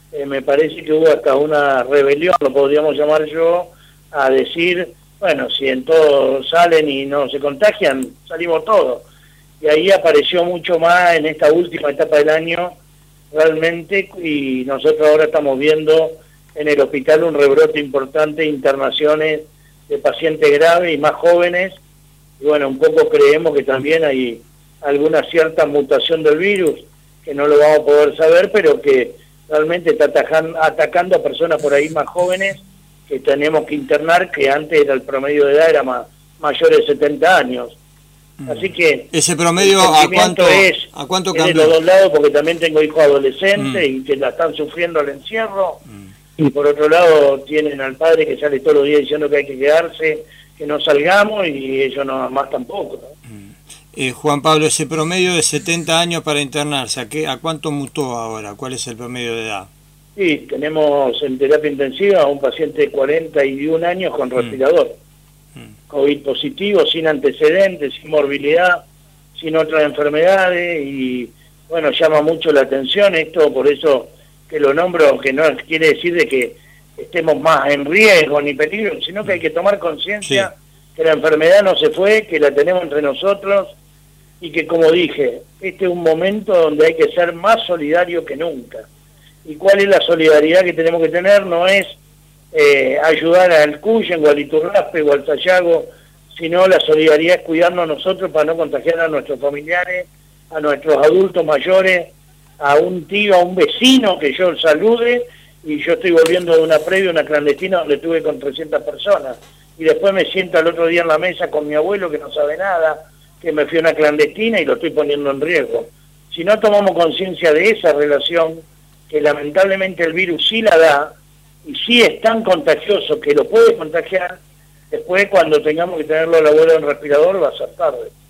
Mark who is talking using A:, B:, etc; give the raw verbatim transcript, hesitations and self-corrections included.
A: eh, me parece que hubo hasta una rebelión, lo podríamos llamar yo, a decir, bueno, si en todo salen y no se contagian, salimos todos. Y ahí apareció mucho más en esta última etapa del año, realmente, y nosotros ahora estamos viendo en el hospital un rebrote importante, internaciones de pacientes graves y más jóvenes, y bueno, un poco creemos que también hay alguna cierta mutación del virus, que no lo vamos a poder saber, pero que realmente está atacando, atacando a personas por ahí más jóvenes, que tenemos que internar, que antes era el promedio de edad, era más, mayor de setenta años. Así que
B: ese promedio a cuánto
A: es,
B: a cuánto
A: es de
B: cambió.
A: los dos lados, porque también tengo hijos adolescentes
B: Mm.
A: y que la están sufriendo al encierro,
B: Mm.
A: y por otro lado tienen al padre que sale todos los días diciendo que hay que quedarse, que no salgamos, y ellos no más tampoco, ¿no?
B: Mm. Eh, Juan Pablo, ese promedio de setenta años para internarse, ¿a qué, a cuánto mutó ahora? ¿Cuál es el promedio de edad?
A: Sí, tenemos en terapia intensiva a un paciente de cuarenta y un años con respirador, mm. COVID positivo, sin antecedentes, sin morbilidad, sin otras enfermedades, y bueno, llama mucho la atención esto, por eso que lo nombro, que no quiere decir de que estemos más en riesgo ni peligro, sino que hay que tomar conciencia sí. que la enfermedad no se fue, que la tenemos entre nosotros, y que, como dije, este es un momento donde hay que ser más solidario que nunca. ¿Y cuál es la solidaridad que tenemos que tener? No es eh, ayudar al Cuyen o al Iturraspe o al Sayago, sino la solidaridad es cuidarnos nosotros para no contagiar a nuestros familiares, a nuestros adultos mayores, a un tío, a un vecino que yo salude, y yo estoy volviendo de una previa, una clandestina donde estuve con trescientas personas, y después me siento al otro día en la mesa con mi abuelo que no sabe nada, que me fui a una clandestina y lo estoy poniendo en riesgo. Si no tomamos conciencia de esa relación, que lamentablemente el virus sí la da, y sí es tan contagioso que lo puede contagiar, después cuando tengamos que tenerlo al abuelo en respirador va a ser tarde.